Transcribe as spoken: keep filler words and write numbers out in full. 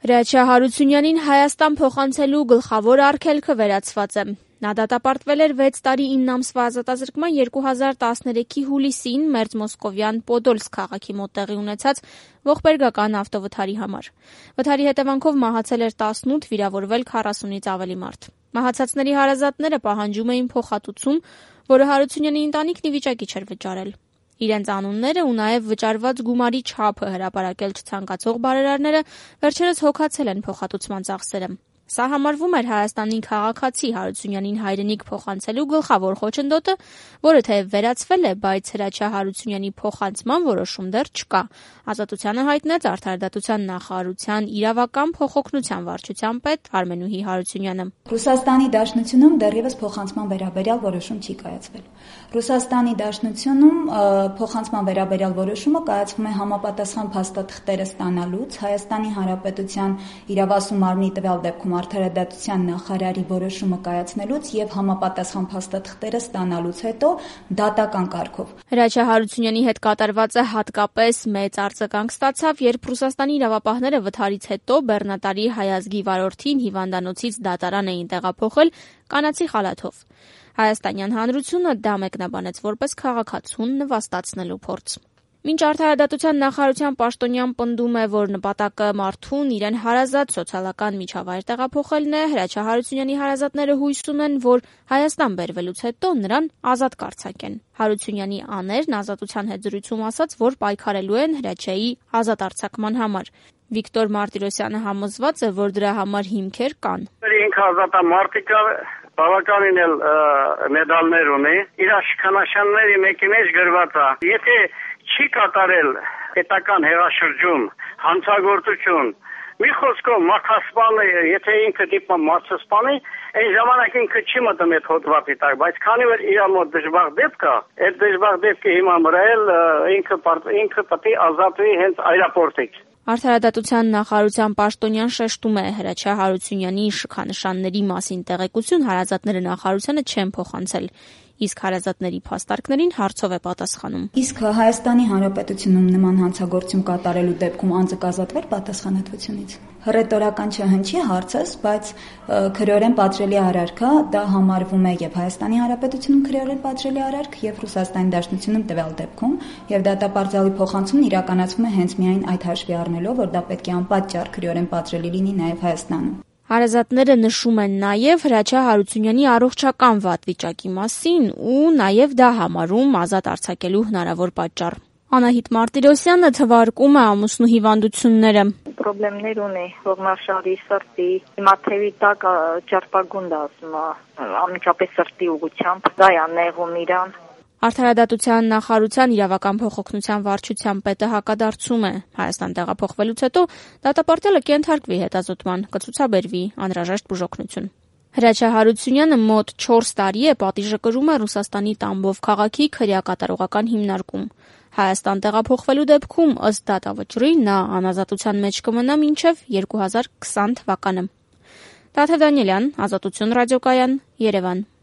Հրաչյա Հարությունյանին Հայաստան փոխանցելու գլխավոր արգելքը վերացված է։ Նա դատապարտվել էր վեց տարի ինը ամսվա ազատազրկման երկու հազար տասներեքի հուլիսին Մերձմոսկովյան Պոդոլսկ քաղաքի մոտ տեղի ունեցած ողբերգական ավտովթարի համար։ Վթարի հետևանքով մահացել էր տասնութ, վիրավորվել քառասունից ավելի մարդ։ Մահացածների հարազատները պահանջում էին փոխհատուցում, որը Հարությունյանի ընտանիքն ի վիճակի չէր վճարել։ Իրենց անունները ու նաև վճարված գումարի չափը հրապարակել չցանկացող բարերարները վերջերս հոգացել են փոխհատուցման ծախսերը։ Սա համարվում էր Հայաստանի քաղաքացի Հարությունյանին հայրենիք փոխանցելու գլխավոր խոչընդոտը, որը թեև վերացվել է, բայց Հրաչյա Հարությունյանի փոխանցման որոշում դեռ չկա։ Ազատությանը հայտնեց Արդարադատության նախարարության իրավական փոխօգնության վարչության պետ Արմենուհի Հարությունյանը։ Ռուսաստանի Դաշնությունում դեռևս փոխանցման վերաբերյալ որոշում չի կայացվել։ Ռուսաստանի Դաշնությունում փոխանցման վերաբերյալ որոշումը կայացվում է համապատասխան փաստաթղթերը ստանալուց, Հայաստանի Հանրապետության իրավասու մարմնի տվյալ դեպքում Արդարադատության նախարարի որոշումը կայացնելուց եւ համապատասխան փաստաթղթերը ստանալուց հետո դատական կարգով։ Հրաչյա Հարությունյանի հետ կատարվածը հատկապես մեծ արձագանք ստացավ, երբ Ռուսաստանի իրավապահները վթարից հետո բեռնատարի հայազգի վարորդին հիվանդանոցից դատարան էին տեղափոխել կանացի խալաթով։ Հայաստանյան հանրությունը դա մեկնաբանեց որպես քաղաքացուն նվաստացնելու փորձ։ Մինչ Արդարադատության նախարարության պաշտոնյան պնդում է, որ նպատակը մարդուն իրեն հարազատ սոցիալական միջավայր տեղափոխելն է, Հրաչյա Հարությունյանի հարազատները հույս ունեն, որ Հայաստան բերվելուց հետո նրան ազատ կարձակեն։ Հարությունյանի աներն Ազատության հետ զրույցում ասաց, որ պայքարելու են Հրաչյայի ազատ արձակման համար։ Վիկտոր Մարտիրոսյանը համոզված է, որ դրա համար հիմքեր կան։ Ինքը ազատամարտիկը բավականին էլ մեդալներ ունի, իր աշխատանքների մեկի մեջ գրված է։ Եթե չի կատարել պետական հեղաշրջում, հանցագործություն, մի խոսքով մաքասպանը, եթե ինքը դիպում մարզասպանի, այն ժամանակ ինքը չի մտնում այդ հոդվածի տակ, բայց քանի որ իր մոտ դժբախտ դեպք կա, այդ դժբախտ դեպքի հիման վրա էլ ինքը ինքը պետք է ազատվի հենց այրապորտից։ Արդարադատության նախարարության պաշտոնյան շեշտում է Հրաչյա Հարությունյանի շքանշանների մասին տեղեկություն հարազատները նախարարությանը չեն փոխանցել, իսկ հարազատների փաստարկներին հարցով է պատասխանում։ Իսկ Հայաստանի Հանրապետությունում նման հանցագործություն կատարելու դեպքում անձը կազատվեր պատասխանատվությունից։ Հռետորական չհնչի հարցս, բայց քրեորեն պատժելի արարք է, դա համարվում է եւ Հայաստանի Հանրապետությունում քրեորեն պատժելի արարք եւ Ռուսաստանի Դաշնությունում տվյալ դեպքում, եւ դատապարտյալի փոխանցումն իրականացվում է հենց միայն այդ հաշվի առնելով, որ դա պետք է անպատճառ քրեորեն պատժելի լինի նաեւ Հայաստանում։ Հարազատները նշում են նաև Հրաչյա Հարությունյանի առողջական վատ վիճակի մասին ու նաև դա համարում ազատ արձակելու հնարավոր պատճառ։ Անահիտ Մարտիրոսյանը թվարկում է ամուսնու հիվանդությունները։ Պրոբլեմներ ունի, ողնաշարի, սրտի, մաթեւի տակ ճարպագունդ ասում է, անմիջապես սրտի ուղղությամբ, դա է նեղում իրան։ Արդարադատության նախարարության իրավական փոխօգնության վարչության պետը հակադարձում է։ Հայաստան տեղափոխվելուց հետո դատապարտյալը կենթարկվի հետազոտման, կցուցաբերվի անհրաժեշտ բուժօգնություն։ Հրաչյա Հարությունյանը մոտ չորս տարի է պատիժը կրում է Ռուսաստանի Տամբով քաղաքի քրեակատարողական հիմնարկում։ Հայաստան տեղափոխվելու դեպքում ըստ դատավճռի նա անազատության մեջ կմնա մինչև երկու հազար քսան թվականը։ Տաթև Դանիելյան, Ազատություն ռադիոկայան, Երևան։